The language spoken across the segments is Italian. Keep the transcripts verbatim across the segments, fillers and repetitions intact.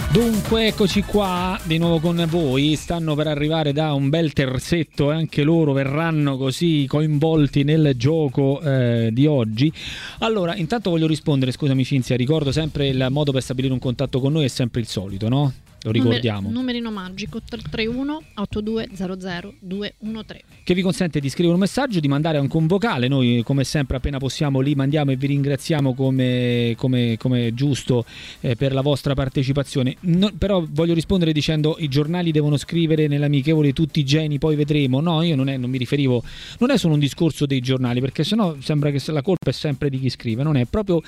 Dunque eccoci qua di nuovo con voi, stanno per arrivare da un bel terzetto e anche loro verranno così coinvolti nel gioco eh, di oggi. Allora, intanto voglio rispondere, scusami Cinzia, ricordo sempre il modo per stabilire un contatto con noi è sempre il solito, no? Lo ricordiamo. Numerino magico tre tre uno otto due zero zero due uno tre che vi consente di scrivere un messaggio, di mandare anche un vocale. Noi come sempre appena possiamo li mandiamo e vi ringraziamo come, come, come giusto eh, per la vostra partecipazione. No, però voglio rispondere dicendo i giornali devono scrivere nell'amichevole tutti i geni, poi vedremo. No, io non, è, non mi riferivo, non è solo un discorso dei giornali, perché sennò sembra che la colpa è sempre di chi scrive, non è proprio...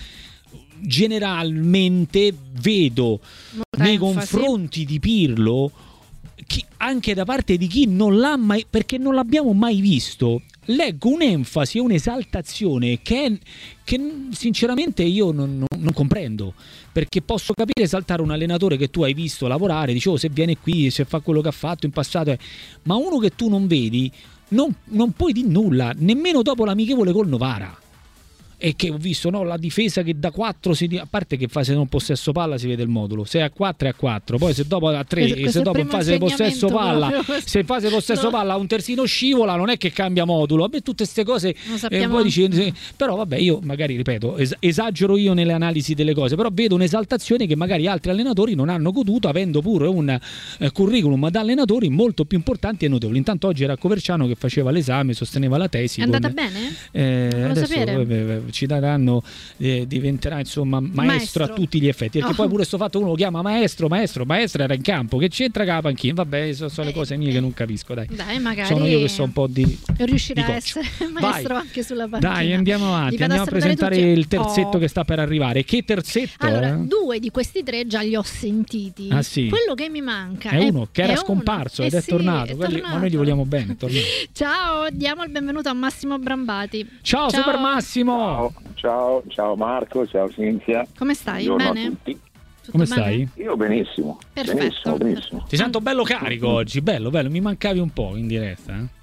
Generalmente vedo Molta nei enfasi. confronti di Pirlo chi, anche da parte di chi non l'ha mai, perché non l'abbiamo mai visto, leggo un'enfasi e un'esaltazione che, è, che sinceramente io non, non, non comprendo, perché posso capire esaltare un allenatore che tu hai visto lavorare, dicevo, oh, se viene qui, se fa quello che ha fatto in passato, eh. ma uno che tu non vedi non, non puoi dire nulla, nemmeno dopo l'amichevole col Novara. E che ho visto, no, la difesa che da quattro si, a parte che fase non possesso palla si vede il modulo, se è a quattro è a quattro, poi se dopo a tre e se dopo in fase di possesso palla se in fase di possesso no. palla un terzino scivola, non è che cambia modulo. A me tutte queste cose eh, poi dici, però vabbè, io magari ripeto es- esagero io nelle analisi delle cose, però vedo un'esaltazione che magari altri allenatori non hanno goduto, avendo pure un eh, curriculum da allenatori molto più importanti e notevoli. Intanto oggi era Coverciano che faceva l'esame, sosteneva la tesi. È andata con, bene? Eh, Lo adesso sapere. ci daranno, eh, diventerà insomma maestro, maestro a tutti gli effetti, perché oh. poi pure sto fatto uno lo chiama maestro, maestro, maestro era in campo, che c'entra con la panchina, vabbè, sono, sono eh, le cose mie eh. che non capisco, dai. Dai, magari sono io che so un po' di riuscirà di a essere maestro Vai. anche sulla panchina. Dai, andiamo avanti, andiamo a presentare tutti. il terzetto oh. che sta per arrivare. Che terzetto? Allora, eh? due di questi tre già li ho sentiti. Ah, sì. Quello che mi manca è, è uno che era è scomparso uno. ed eh è, sì, tornato. è Quelli, tornato. Ma noi gli vogliamo bene. Ciao, diamo il benvenuto a Massimo Brambati. Ciao, Ciao. Super Massimo. Ciao, ciao, ciao Marco, ciao Cinzia. Come stai? Buongiorno Bene? a tutti. Tutto Come bene? stai? Io benissimo. Perfetto. Benissimo, benissimo. Ti sento bello carico oggi, bello, bello. Mi mancavi un po' in diretta. Eh?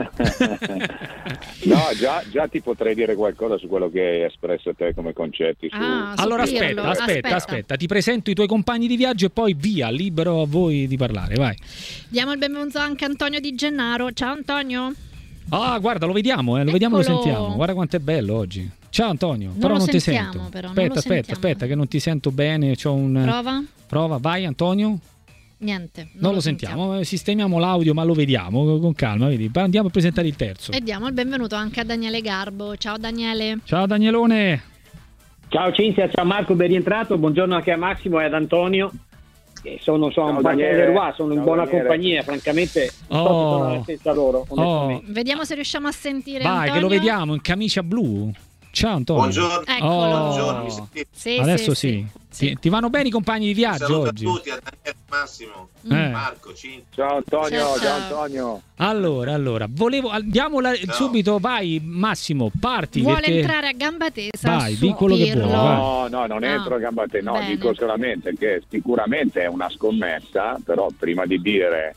No, già, già ti potrei dire qualcosa su quello che hai espresso te come concetti. Su... Ah, allora aspetta, aspetta, aspetta, aspetta, ti presento i tuoi compagni di viaggio e poi via, libero a voi di parlare, vai. Diamo il benvenuto anche a Antonio Di Gennaro. Ciao Antonio. Ah, guarda, lo vediamo, eh, lo vediamo, lo sentiamo. Guarda quanto è bello oggi. Ciao Antonio, non però non ti sentiamo, sento. Però, aspetta, non aspetta, sentiamo. aspetta, che non ti sento bene. C'ho un... Prova. Prova, vai Antonio. Niente, non, non lo lo sentiamo. sentiamo, sistemiamo l'audio, ma lo vediamo con calma. Vedi? Andiamo a presentare il terzo. E diamo il benvenuto anche a Daniele Garbo. Ciao Daniele. Ciao Danielone. Ciao Cinzia, ciao Marco, ben rientrato. Buongiorno anche a Massimo e ad Antonio. Sono, sono un Daniele Roy, sono in buona Daniele. compagnia, francamente oh. sono senza loro. Oh. Vediamo se riusciamo a sentire. Vai, Antonio. che lo vediamo in camicia blu. Ciao Antonio. Buongiorno. Eccolo. Oh. Buongiorno. Sì, Adesso sì. sì, sì. Ti, ti vanno bene i compagni di viaggio Saluto oggi? a tutti, a Daniele, Massimo, Eh. Marco, Cinzia. Ciao Antonio, ciao, ciao, ciao Antonio. Allora, allora, volevo andiamo la, subito, vai Massimo, parti. Vuole perché... entrare a gamba tesa? Vai, di quello che vuoi. No, no, non entro no. a gamba tesa, no, Bene. dico solamente che sicuramente è una scommessa, però prima di dire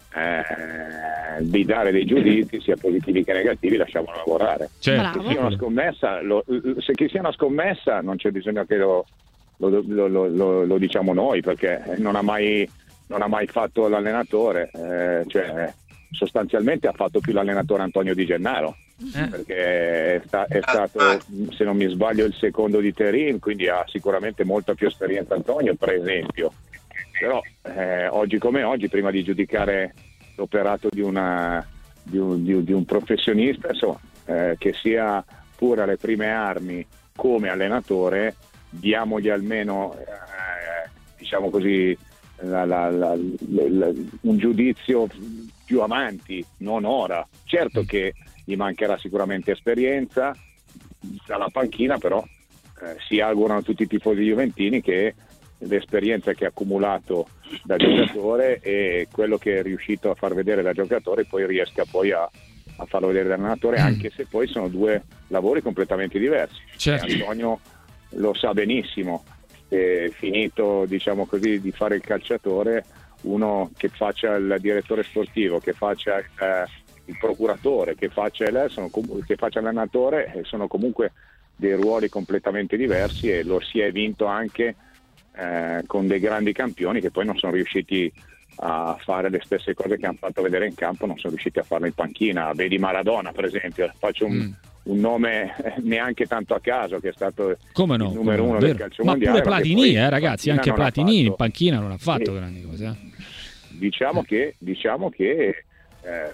eh, di dare dei giudizi sia positivi che negativi, lasciamolo lavorare. Certo. Che sia una scommessa, lo, se che sia una scommessa non c'è bisogno che lo, lo, lo, lo, lo, lo diciamo noi, perché non ha mai, non ha mai fatto l'allenatore, eh, cioè sostanzialmente ha fatto più l'allenatore Antonio Di Gennaro, eh. perché è, sta, è stato, se non mi sbaglio, il secondo di Terim, quindi ha sicuramente molta più esperienza Antonio, per esempio. Però eh, oggi come oggi, prima di giudicare l'operato di, una, di, un, di, di un professionista, insomma, eh, che sia pure alle prime armi come allenatore, diamogli almeno eh, diciamo così la, la, la, la, un giudizio più avanti, non ora. Certo che gli mancherà sicuramente esperienza dalla panchina, però eh, si augurano tutti i tifosi juventini che l'esperienza che ha accumulato da giocatore e quello che è riuscito a far vedere da giocatore poi riesca poi a, a farlo vedere da allenatore, anche se poi sono due lavori completamente diversi. Certo. Antonio lo sa benissimo, è finito, diciamo così, di fare il calciatore, uno che faccia il direttore sportivo, che faccia il, eh, il procuratore, che faccia, il, sono, che faccia l'allenatore, sono comunque dei ruoli completamente diversi e lo si è vinto anche eh, con dei grandi campioni che poi non sono riusciti a fare le stesse cose che hanno fatto vedere in campo, non sono riusciti a farlo in panchina. Vedi Maradona, per esempio, faccio un, mm. un nome neanche tanto a caso, che è stato come no, il numero come uno no, del calcio ma mondiale. pure Platini, eh, ragazzi, anche Platini in fatto, panchina non ha fatto sì, grandi cose. Eh. Diciamo eh. che, diciamo che eh,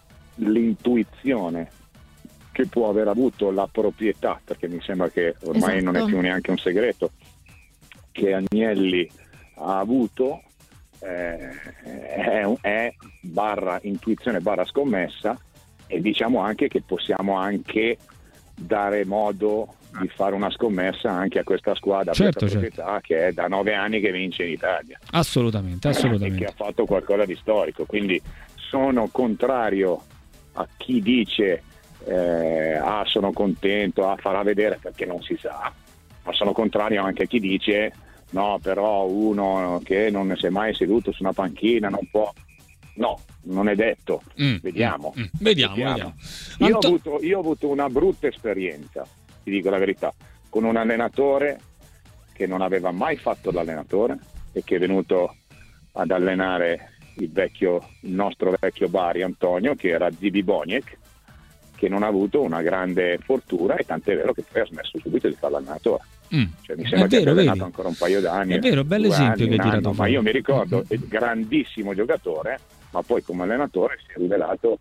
l'intuizione che può aver avuto la proprietà, perché mi sembra che ormai esatto. non è più neanche un segreto, che Agnelli ha avuto, eh, è, è barra intuizione barra scommessa, e diciamo anche che possiamo anche dare modo di fare una scommessa anche a questa squadra, certo, questa proprietà, certo. che è da nove anni che vince in Italia, assolutamente, assolutamente, e che ha fatto qualcosa di storico. Quindi sono contrario a chi dice eh, ah sono contento, ah farà vedere, perché non si sa, ma sono contrario anche a chi dice no, però uno che non si è mai seduto su una panchina non può. No, non è detto. Mm, vediamo. Mm, mm. Vediamo, vediamo. vediamo. Io, Anto... ho avuto, io ho avuto una brutta esperienza, ti dico la verità, con un allenatore che non aveva mai fatto l'allenatore e che è venuto ad allenare il vecchio, il nostro vecchio Bari, Antonio, che era Zibi Boniek, che non ha avuto una grande fortuna, e tant'è vero che poi ha smesso subito di fare l'allenatore. Mm. Cioè, mi sembra è che vero, abbia allenato vedi? ancora un paio d'anni. È vero, bello esempio anni, che hai tirato ma io mi ricordo, è grandissimo giocatore, ma poi come allenatore si è rivelato,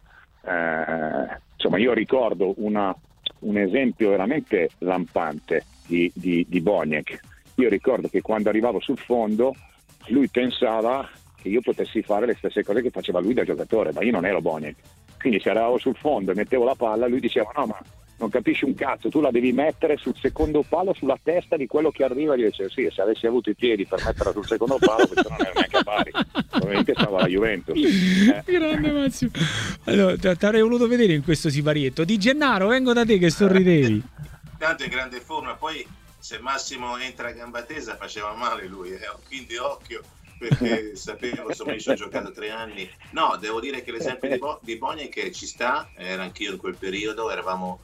eh, insomma, io ricordo una, un esempio veramente lampante di, di, di Boniek. Io ricordo che quando arrivavo sul fondo lui pensava che io potessi fare le stesse cose che faceva lui da giocatore, ma io non ero Boniek. Quindi se arrivavo sul fondo e mettevo la palla, lui diceva no, ma non capisci un cazzo, tu la devi mettere sul secondo palo, sulla testa di quello che arriva. Io dicevo sì, se avessi avuto i piedi per metterla sul secondo palo, questo non era neanche a Bari, ovviamente stava la Juventus. Eh. Grande Massimo. Allora, ti avrei voluto vedere in questo siparietto. Di Gennaro, vengo da te che sorridevi. Tanto in grande forma, poi se Massimo entra a gamba tesa faceva male lui, eh? Quindi occhio, perché sapevo, insomma, io ci ho giocato tre anni. No, devo dire che l'esempio di, Bo- di Boniek ci sta, era anch'io in quel periodo, eravamo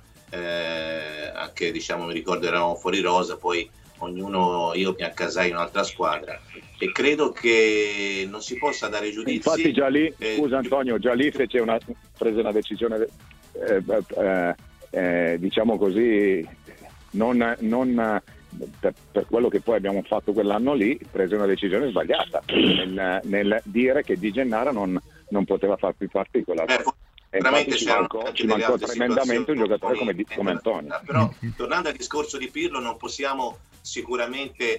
eh, anche, diciamo, mi ricordo eravamo fuori rosa, poi ognuno, io mi accasai in un'altra squadra, e credo che non si possa dare giudizi. Infatti già lì, eh, scusa Antonio, già lì fece una, prese una decisione, eh, eh, eh, diciamo così, non... non Per, per quello che poi abbiamo fatto quell'anno lì, prese una decisione sbagliata nel, nel dire che Di Gennaro non, non poteva far più parte di quella eh, cosa. E infatti ci mancò, ci mancò tremendamente un giocatore come, come Antonio. Però tornando al discorso di Pirlo, non possiamo sicuramente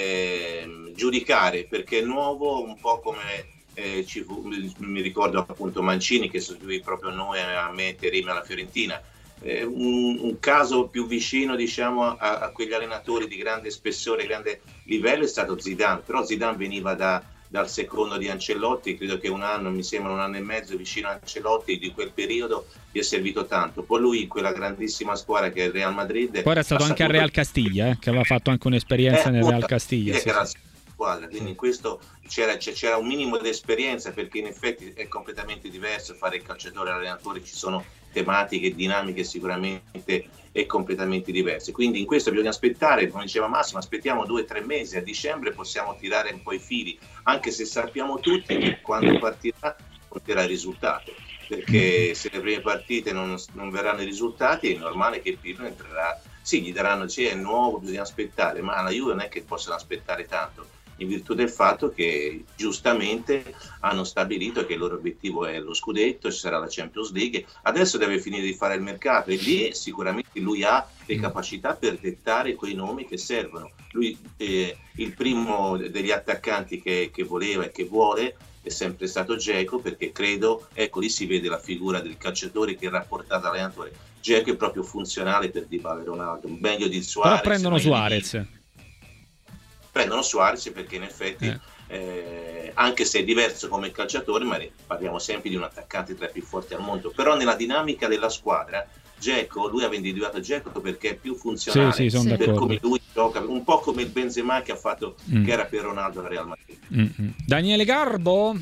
eh, giudicare, perché è nuovo, un po' come eh, ci fu, mi ricordo appunto Mancini che sostituì proprio noi, a me, Terime alla Fiorentina. Un, un caso più vicino, diciamo, a, a quegli allenatori di grande spessore, grande livello è stato Zidane, però Zidane veniva da, dal secondo di Ancelotti, credo che un anno, mi sembra un anno e mezzo vicino a Ancelotti, di quel periodo gli è servito tanto. Poi lui in quella grandissima squadra che è il Real Madrid, poi era stato anche al Real Castiglia, eh, che aveva fatto anche un'esperienza eh, nel Real Castiglia, sì, sì. Squadra, quindi in questo c'era, c'era un minimo di esperienza, perché in effetti è completamente diverso fare il calciatore e l'allenatore, ci sono tematiche e dinamiche sicuramente e completamente diverse, quindi in questo bisogna aspettare, come diceva Massimo, aspettiamo due o tre mesi, a dicembre possiamo tirare un po' i fili, anche se sappiamo tutti che quando partirà porterà il risultato, perché se le prime partite non, non verranno i risultati è normale che Pirlo entrerà, sì, gli daranno, sì, è nuovo, bisogna aspettare, ma la Juve non è che possono aspettare tanto, in virtù del fatto che giustamente hanno stabilito che il loro obiettivo è lo scudetto, ci sarà la Champions League, adesso deve finire di fare il mercato, e lì sicuramente lui ha le capacità per dettare quei nomi che servono. Lui eh, il primo degli attaccanti che, che voleva e che vuole è sempre stato Dzeko, perché credo, ecco lì si vede la figura del calciatore che è rapportato all'allenatore. Dzeko è proprio funzionale per Dybala e Ronaldo, meglio di Suarez. Però prendono Suarez. Di... prendono Suarez perché in effetti eh. Eh, anche se è diverso come calciatore, ma parliamo sempre di un attaccante tra i più forti al mondo, però nella dinamica della squadra Dzeko, lui aveva individuato Dzeko perché è più funzionale, sì, sì, per come lui gioca, un po' come il Benzema che ha fatto mm. che era per Ronaldo al Real Madrid. Mm-hmm. Daniele Garbo.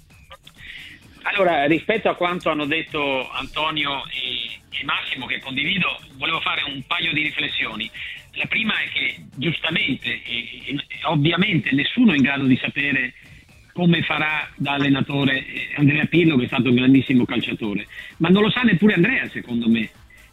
Allora, rispetto a quanto hanno detto Antonio e, e Massimo, che condivido, volevo fare un paio di riflessioni. La prima è che giustamente e, e ovviamente nessuno è in grado di sapere come farà da allenatore Andrea Pirlo, che è stato un grandissimo calciatore, ma non lo sa neppure Andrea, secondo me,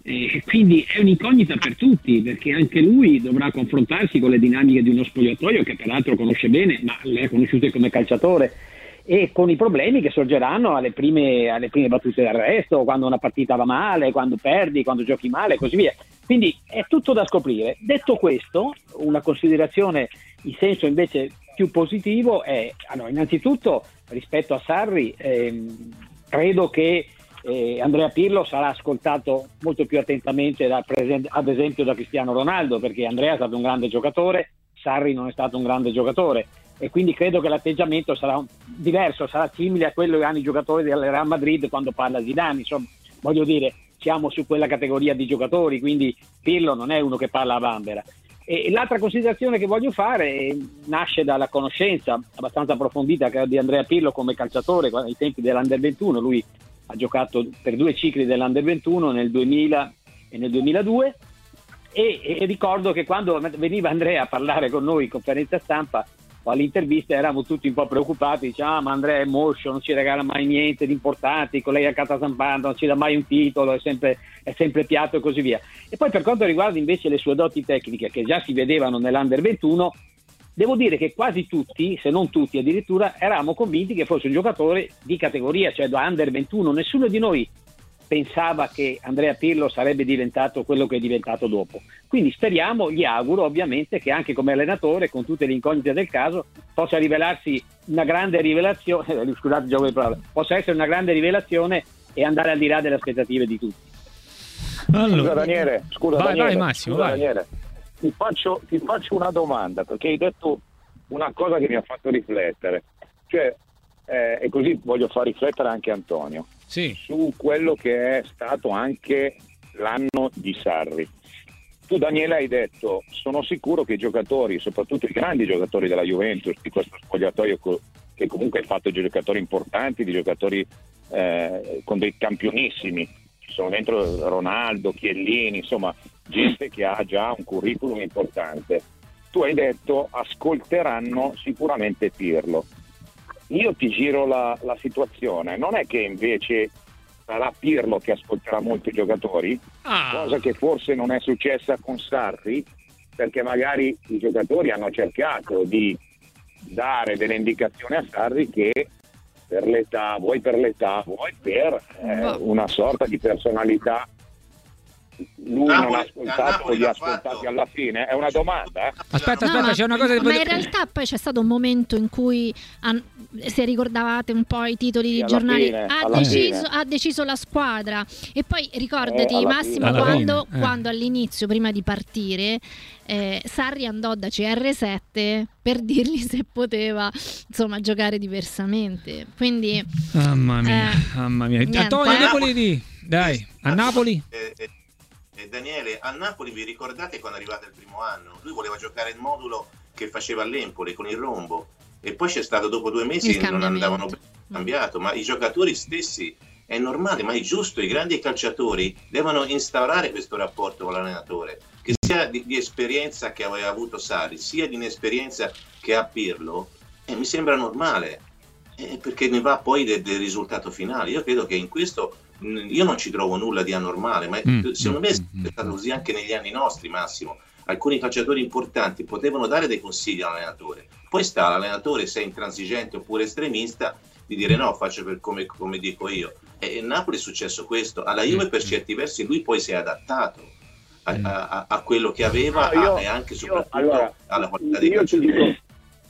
e quindi è un'incognita per tutti, perché anche lui dovrà confrontarsi con le dinamiche di uno spogliatoio che peraltro conosce bene, ma le ha conosciute come calciatore, e con i problemi che sorgeranno alle prime, alle prime battute d'arresto, quando una partita va male, quando perdi, quando giochi male e così via. Quindi è tutto da scoprire. Detto questo, una considerazione in senso invece più positivo è, allora, innanzitutto rispetto a Sarri, ehm, credo che eh, Andrea Pirlo sarà ascoltato molto più attentamente da, ad esempio da Cristiano Ronaldo, perché Andrea è stato un grande giocatore, Sarri non è stato un grande giocatore, e quindi credo che l'atteggiamento sarà diverso, sarà simile a quello che hanno i giocatori del Real Madrid quando parla Zidane. Insomma, voglio dire, siamo su quella categoria di giocatori, quindi Pirlo non è uno che parla a vanvera. E l'altra considerazione che voglio fare nasce dalla conoscenza abbastanza approfondita che ho di Andrea Pirlo come calciatore ai tempi dell'Under ventuno. Lui ha giocato per due cicli dell'Under ventuno, nel duemila e nel duemiladue, e, e ricordo che quando veniva Andrea a parlare con noi in conferenza stampa o all'intervista eravamo tutti un po' preoccupati, diciamo ah, ma Andrea è moscio, non ci regala mai niente di importante, con lei a Casa San Pando non ci dà mai un titolo, è sempre, è sempre piatto e così via. E poi per quanto riguarda invece le sue doti tecniche, che già si vedevano nell'Under ventuno, devo dire che quasi tutti, se non tutti addirittura, eravamo convinti che fosse un giocatore di categoria, cioè da Under ventuno. Nessuno di noi pensava che Andrea Pirlo sarebbe diventato quello che è diventato dopo. Quindi speriamo, gli auguro ovviamente che anche come allenatore, con tutte le incognite del caso, possa rivelarsi una grande rivelazione, scusate il gioco di parole, possa essere una grande rivelazione e andare al di là delle aspettative di tutti. Allora, scusa Daniele, scusa vai, Daniele, vai Massimo, scusa, vai. Daniele, ti faccio, ti faccio una domanda, perché hai detto una cosa che mi ha fatto riflettere, cioè, eh, e così voglio far riflettere anche Antonio. Sì. Su quello che è stato anche l'anno di Sarri. Tu Daniele hai detto, sono sicuro che i giocatori, soprattutto i grandi giocatori della Juventus, di questo spogliatoio che comunque è fatto di giocatori importanti, di giocatori eh, con dei campionissimi, ci sono dentro Ronaldo, Chiellini, insomma gente che ha già un curriculum importante. Tu hai detto ascolteranno sicuramente Pirlo. Io ti giro la, la situazione, non è che invece sarà Pirlo che ascolterà molti giocatori, ah. cosa che forse non è successa con Sarri, perché magari i giocatori hanno cercato di dare delle indicazioni a Sarri che per l'età, vuoi per l'età, vuoi per eh, una sorta di personalità, lui Napoli, non ha ascoltato li ha ascoltati fatto. Alla fine? È una domanda? Eh? Aspetta, aspetta, no, c'è una cosa. Ma in realtà poi c'è stato un momento in cui, se ricordavate un po' i titoli di giornali, fine, ha, deciso, ha deciso la squadra. E poi ricordati, eh, Massimo, quando, eh. quando all'inizio, prima di partire, eh, Sarri andò da C R sette per dirgli se poteva, insomma, giocare diversamente. Quindi, mamma mia, eh, mamma mia. Antonio, Napoli, dai, a Napoli. Eh, eh. Daniele, a Napoli vi ricordate quando è arrivato il primo anno? Lui voleva giocare il modulo che faceva all'Empoli con il rombo, e poi c'è stato dopo due mesi che non andavano bene, cambiato, ma i giocatori stessi è normale, ma è giusto, i grandi calciatori devono instaurare questo rapporto con l'allenatore, che sia di, di esperienza che aveva avuto Sarri, sia di inesperienza che ha Pirlo, e mi sembra normale, eh, perché ne va poi del, del risultato finale. Io credo che in questo io non ci trovo nulla di anormale, ma mm, secondo me mm, è stato così anche negli anni nostri, Massimo. Alcuni calciatori importanti potevano dare dei consigli all'allenatore, poi sta all'allenatore, se è intransigente oppure estremista, di dire no, faccio per come, come dico io. E a Napoli è successo questo, alla Juve mm, per certi versi lui poi si è adattato a, a, a quello che aveva, no, io, a, e anche soprattutto io, allora, alla qualità dei calciatori.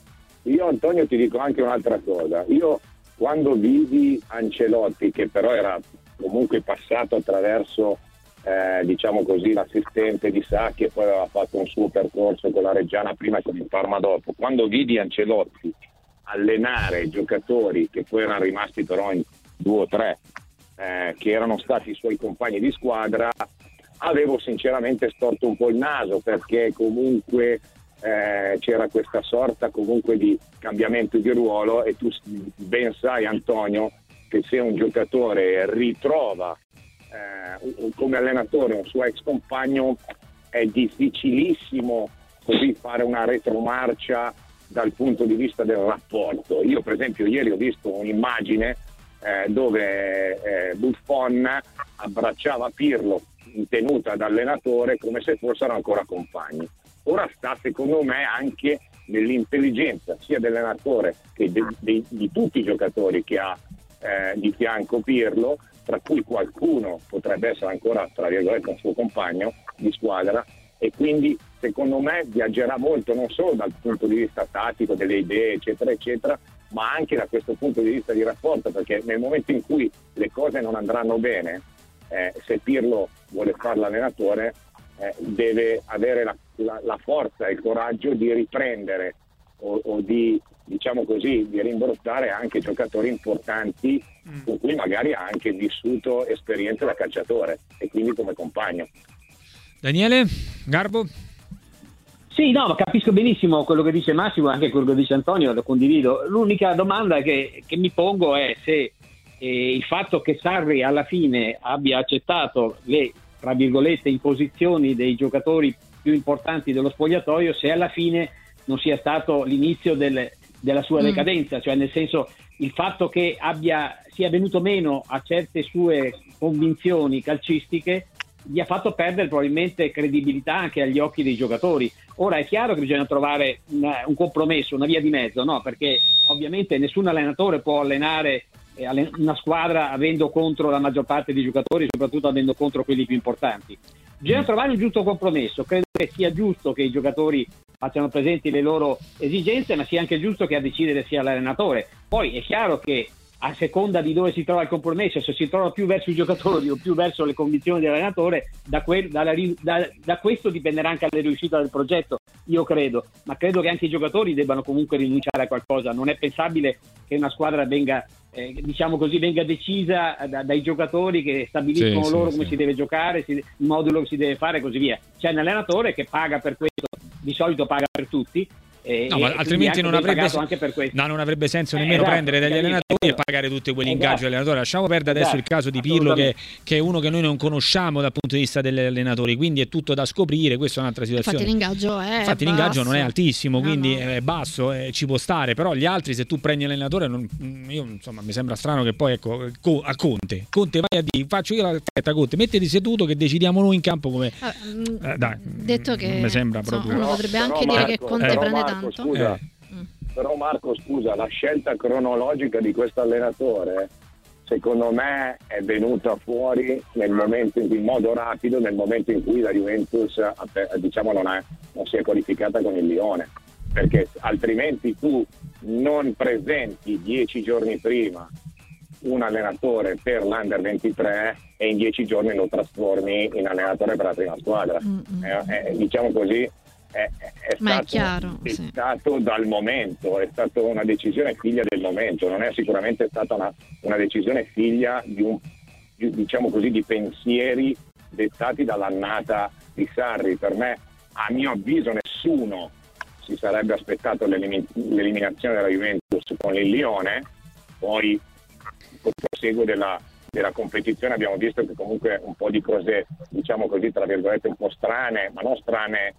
Io Antonio ti dico anche un'altra cosa, io quando vidi Ancelotti, che però era comunque passato attraverso eh, diciamo così l'assistente di Sacchi e poi aveva fatto un suo percorso con la Reggiana prima e con il Parma dopo, quando vidi Ancelotti allenare giocatori che poi erano rimasti però in due o tre eh, che erano stati i suoi compagni di squadra, avevo sinceramente storto un po' il naso, perché comunque eh, c'era questa sorta comunque di cambiamento di ruolo, e tu ben sai Antonio che se un giocatore ritrova eh, come allenatore un suo ex compagno, è difficilissimo così fare una retromarcia dal punto di vista del rapporto. Io per esempio ieri ho visto un'immagine eh, dove eh, Buffon abbracciava Pirlo in tenuta da allenatore come se fossero ancora compagni. Ora sta secondo me anche nell'intelligenza sia dell'allenatore che de, de, di tutti i giocatori che ha eh, di fianco Pirlo, tra cui qualcuno potrebbe essere ancora tra virgolette un suo compagno di squadra, e quindi secondo me viaggerà molto non solo dal punto di vista tattico, delle idee eccetera eccetera, ma anche da questo punto di vista di rapporto, perché nel momento in cui le cose non andranno bene, eh, se Pirlo vuole fare l'allenatore eh, deve avere la, la, la forza e il coraggio di riprendere o, o di, diciamo così, di rimborsare anche giocatori importanti mm. con cui magari ha anche vissuto esperienze da calciatore e quindi come compagno. Daniele Garbo? Sì, no, capisco benissimo quello che dice Massimo, anche quello che dice Antonio, lo condivido. L'unica domanda che, che mi pongo è se eh, il fatto che Sarri alla fine abbia accettato le, tra virgolette, imposizioni dei giocatori più importanti dello spogliatoio, se alla fine non sia stato l'inizio del, della sua decadenza, mm. cioè nel senso il fatto che abbia sia venuto meno a certe sue convinzioni calcistiche gli ha fatto perdere probabilmente credibilità anche agli occhi dei giocatori. Ora è chiaro che bisogna trovare una, un compromesso, una via di mezzo, no? Perché ovviamente nessun allenatore può allenare eh, una squadra avendo contro la maggior parte dei giocatori, soprattutto avendo contro quelli più importanti. Bisogna trovare un giusto compromesso. Credo che sia giusto che i giocatori facciano presenti le loro esigenze, ma sia anche giusto che a decidere sia l'allenatore. Poi è chiaro che a seconda di dove si trova il compromesso, se si trova più verso i giocatori o più verso le convinzioni dell'allenatore, da, quel, dalla, da, da questo dipenderà anche la riuscita del progetto, io credo, ma credo che anche i giocatori debbano comunque rinunciare a qualcosa. Non è pensabile che una squadra venga, eh, diciamo così, venga decisa da, dai giocatori che stabiliscono sì, loro sì, come sì. si deve giocare, si, il modulo che si deve fare e così via. C'è un allenatore che paga per questo, di solito paga per tutti. Eh, no, ma altrimenti non avrebbe, anche per no, non avrebbe senso nemmeno eh, esatto, prendere dagli allenatori e pagare tutti quegli esatto. ingaggi dell'allenatore. Lasciamo perdere adesso esatto. il caso di Pirlo che, che è uno che noi non conosciamo dal punto di vista degli allenatori, quindi è tutto da scoprire, questa è un'altra situazione. Infatti l'ingaggio è Infatti basso. l'ingaggio non è altissimo, quindi no, no. è basso, eh, ci può stare, però gli altri se tu prendi l'allenatore non, io insomma mi sembra strano che poi ecco a Conte Conte vai a dire faccio io la fetta Conte, mettiti seduto che decidiamo noi in campo come eh, eh, dai, detto che mi sembra proprio uno potrebbe anche però dire Marco, che Conte però prende Marco, tanto scusa, eh. Però Marco scusa, la scelta cronologica di questo allenatore secondo me è venuta fuori nel momento in, in modo rapido nel momento in cui la Juventus diciamo non, è, non si è qualificata con il Lione, perché altrimenti tu non presenti dieci giorni prima un allenatore per l'Under ventitré e in dieci giorni lo trasformi in allenatore per la prima squadra. Mm-hmm. Eh, eh, diciamo così È, è, Ma stato, è chiaro, è sì. stato dal momento, è stata una decisione figlia del momento, non è sicuramente stata una, una decisione figlia di un di, diciamo così di pensieri dettati dall'annata di Sarri. Per me, a mio avviso, nessuno si sarebbe aspettato l'elimin- l'eliminazione della Juventus con il Lione. Poi col proseguo della della competizione abbiamo visto che comunque un po' di cose, diciamo così, tra virgolette un po' strane, ma non strane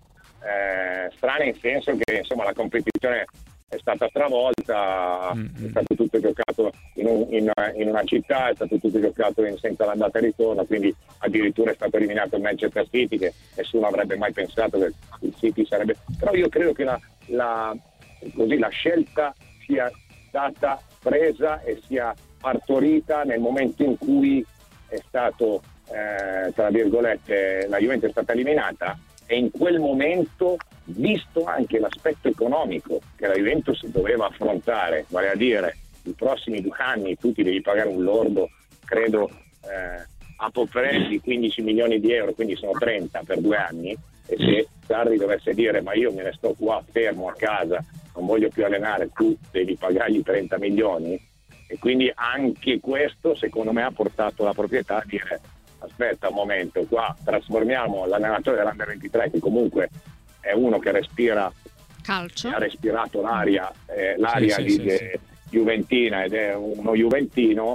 Eh, strane in senso che insomma la competizione è stata stravolta, mm-hmm. è stato tutto giocato in, un, in, in una città, è stato tutto giocato in, senza l'andata e ritorno, quindi addirittura è stato eliminato il Manchester City, che nessuno avrebbe mai pensato che il City sarebbe, però io credo che la, la, così, la scelta sia stata presa e sia partorita nel momento in cui è stato eh, tra virgolette la Juventus è stata eliminata. E in quel momento, visto anche l'aspetto economico che la Juventus doveva affrontare, vale a dire i prossimi due anni tu ti devi pagare un lordo, credo, eh, a Popre di quindici milioni di euro, quindi sono trenta per due anni, e se Sarri dovesse dire ma io me ne sto qua fermo a casa, non voglio più allenare, tu devi pagargli trenta milioni, e quindi anche questo secondo me ha portato la proprietà a dire aspetta un momento, qua trasformiamo l'allenatore dell'Under ventitré, che comunque è uno che respira calcio, ha respirato l'aria, eh, l'aria sì, di, sì, de, sì. juventina ed è uno juventino,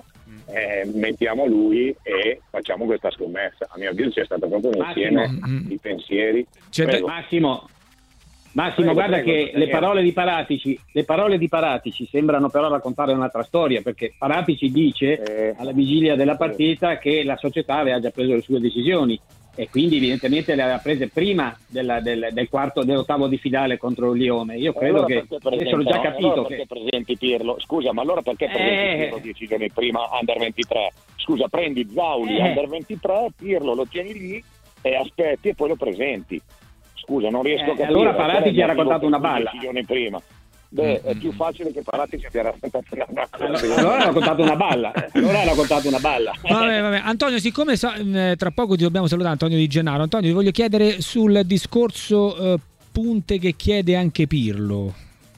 eh, mettiamo lui e facciamo questa scommessa. A mio avviso c'è stato proprio un insieme Massimo. di pensieri. Massimo, Massimo, prego, guarda prego, che le parole di Paratici, le parole di Paratici sembrano però raccontare un'altra storia, perché Paratici dice eh, alla vigilia della partita eh. che la società aveva già preso le sue decisioni e quindi evidentemente le aveva prese prima della, del, del quarto, dell'ottavo di finale contro il Lione. Io credo allora che adesso l'ho già capito allora che perché presenti Pirlo, scusa, ma allora perché presenti eh. Pirlo dieci giorni prima under ventitré? Scusa, prendi Zauli eh. under ventitré, Pirlo lo tieni lì e aspetti e poi lo presenti. Scusa, non riesco eh, a capire. Allora Paratici ha raccontato una balla. dieci giorni prima. Beh, è più facile che Paratici abbia raccontato una balla. Allora ha raccontato una balla. Allora ha raccontato una balla. Vabbè, vabbè. Antonio, siccome so, eh, tra poco ti dobbiamo salutare, Antonio Di Gennaro. Antonio, ti voglio chiedere sul discorso eh, punte che chiede anche Pirlo.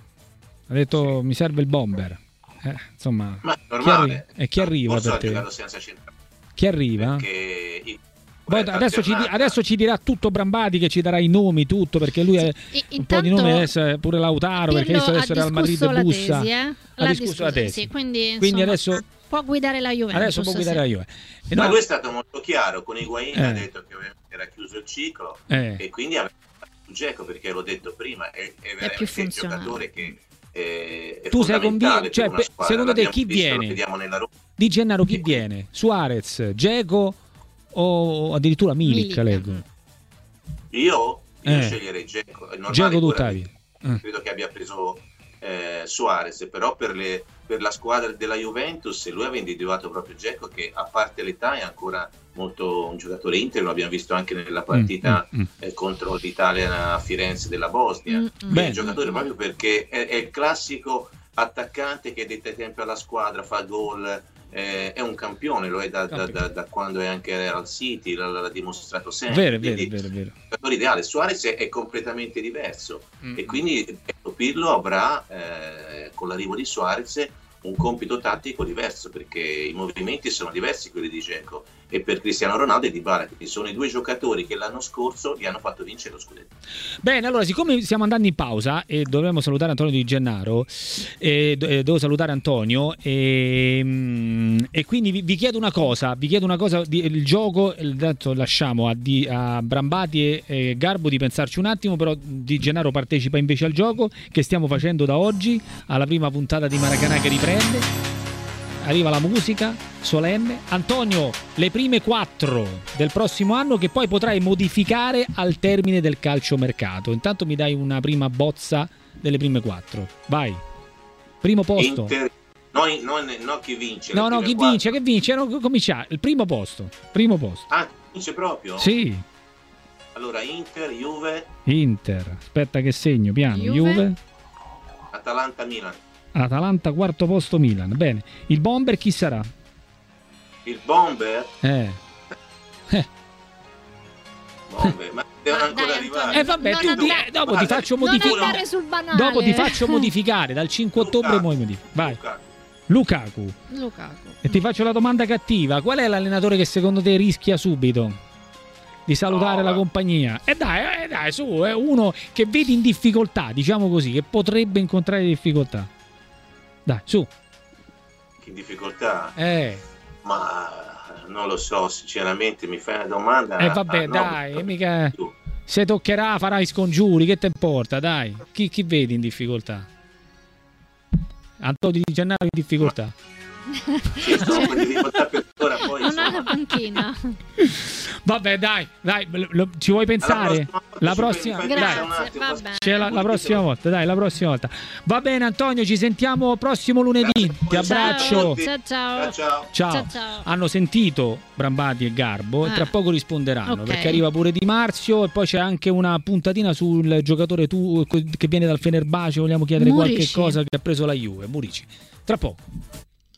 Ha detto sì. Mi serve il bomber. Eh, insomma, ma normale. Chi arri- e chi arriva per te? Chi arriva? Perché i Adesso ci, adesso ci dirà tutto Brambati, che ci darà i nomi, tutto, perché lui è sì, un po' di nomi adesso, pure Lautaro, perché adesso deve essere al Madrid e bussa. Tesi, eh? Ha la discusso la tesi. Sì, quindi, quindi insomma, adesso può guidare la Juventus. Adesso può guidare sì. la Juve. E no, ma lui è stato molto chiaro con Higuain, eh. ha detto che ovviamente era chiuso il ciclo eh. e quindi aveva Dzeko, perché l'ho detto prima, è, è veramente il giocatore che è, è tu sei convinto, cioè, secondo te chi visto, viene? Di Gennaro chi viene? Suarez, Dzeko o addirittura Milik, Milik. Leggo. Io, io eh. sceglierei Dzeko. Dzeko Duttavi. Eh. Credo che abbia preso eh, Suarez, però per, le, per la squadra della Juventus lui aveva individuato proprio Dzeko, che a parte l'età è ancora molto un giocatore integro, l'abbiamo visto anche nella partita mm, mm, eh, contro l'Italia a Firenze della Bosnia. Mm, mm. È un giocatore proprio perché è, è il classico attaccante che detta tempo alla squadra, fa gol. Eh, è un campione, lo è da, da, da, da quando è anche al City, l'ha, l'ha dimostrato sempre. Vero, vero, vero, vero. Giocatore ideale. Suarez è, è completamente diverso mm. e quindi Pirlo avrà eh, con l'arrivo di Suarez un compito tattico diverso, perché i movimenti sono diversi quelli di Dzeko, e per Cristiano Ronaldo e Dybala, che sono i due giocatori che l'anno scorso gli hanno fatto vincere lo scudetto. Bene, allora, siccome stiamo andando in pausa e dovremmo salutare Antonio Di Gennaro, e devo salutare Antonio e, e quindi vi, vi chiedo una cosa, vi chiedo una cosa, di, il gioco, tanto lasciamo a, di, a Brambati e, e Garbo di pensarci un attimo, però Di Gennaro partecipa invece al gioco che stiamo facendo da oggi, alla prima puntata di Maracanã che riprende. Arriva la musica solenne. Antonio, le prime quattro del prossimo anno che poi potrai modificare al termine del calciomercato. Intanto mi dai una prima bozza delle prime quattro. Vai. Primo posto. Inter... Noi, noi, no, chi vince? No, no, chi quattro. vince? Che vince? No, comincia. Il primo posto. Primo posto. Ah, vince proprio? Sì. Allora, Inter, Juve. Inter. Aspetta che segno, piano. Juve. Juve. Atalanta, Milan. Atalanta, quarto posto Milan. Bene. Il bomber chi sarà? Il bomber? Eh. eh. Bomber, ma devono ancora dai, arrivare. Eh vabbè, tu ti, eh, dopo ti faccio modificare. Dopo ti faccio modificare dal cinque ottobre poi modifico. Vai. Lukaku. Lukaku. E ti faccio la domanda cattiva. Qual è l'allenatore che secondo te rischia subito di salutare no, la compagnia? E eh dai, eh dai, su, è uno che vedi in difficoltà, diciamo così, che potrebbe incontrare difficoltà. Dai, su. Che difficoltà? Eh. Ma non lo so, sinceramente mi fai una domanda. Eh vabbè, ah, dai, no, mica se toccherà farai scongiuri, che te importa, dai. Chi, chi vedi in difficoltà? Antonio Di Gennaro in difficoltà. Sì, no, in difficoltà per ora, poi non ha la panchina. Vabbè, dai, dai, lo, ci vuoi pensare? La prossima, Grazie, dai, vabbè. C'è la, la prossima volta, dai, la prossima volta. Va bene, Antonio, ci sentiamo prossimo lunedì. Ti abbraccio. Ciao, ciao. Ciao. Ciao. Ciao, ciao. Hanno sentito Brambati e Garbo ah. e tra poco risponderanno, okay, perché arriva pure Di Marzio e poi c'è anche una puntatina sul giocatore tu, che viene dal Fenerbahce. Vogliamo chiedere Murici. qualche cosa che ha preso la Juve. Murici. Tra poco.